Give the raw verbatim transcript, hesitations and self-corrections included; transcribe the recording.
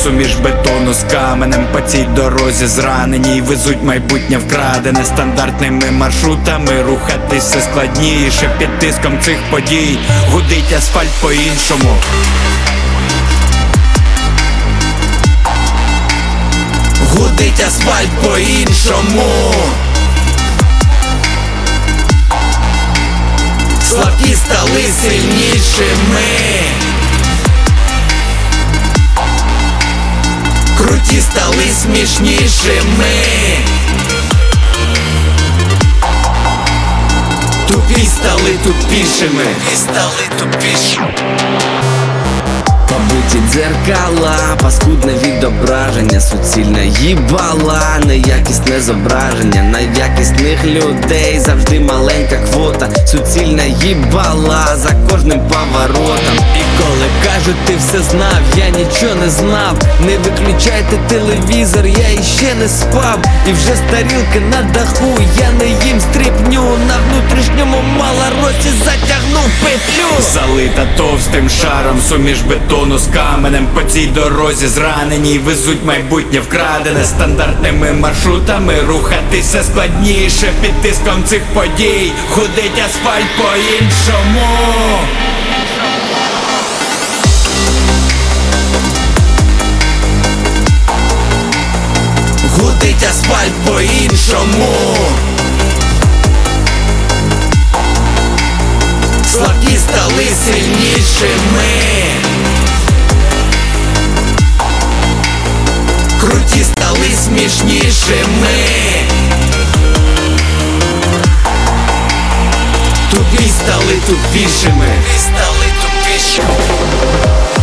суміш бетону з каменем. По цій дорозі зранені й везуть майбутнє вкрадене. Стандартними маршрутами рухатись все складніше. Під тиском цих подій гудить асфальт по-іншому. Гудить асфальт по-іншому. Слабкі стали сильнішими. Круті стали смішнішими. Тупі стали тупішими. Тупі стали тупішими. Побиті дзеркала, паскудне відображення, суцільне їбала, неякісне зображення. На якісних людей завжди маленька квота. Суцільне їбала за кожним поворотом. І коли кажуть, ти все знав, я нічого не знав. Не виключайте телевізор, я іще не спав. І вже з тарілки на даху я не їм стріпню. На внутрішньому малоросі затягнув петлю. Залита товстим шаром суміш бетону з каменем. По цій дорозі зранені й везуть майбутнє вкрадене. Стандартними маршрутами рухатися складніше. Під тиском цих подій гудить асфальт по-іншому. Гудить асфальт по-іншому. Слабкі стали сильнішими. Круті стали смішнішими. Тупі стали тупішими. Тупі стали тупішими.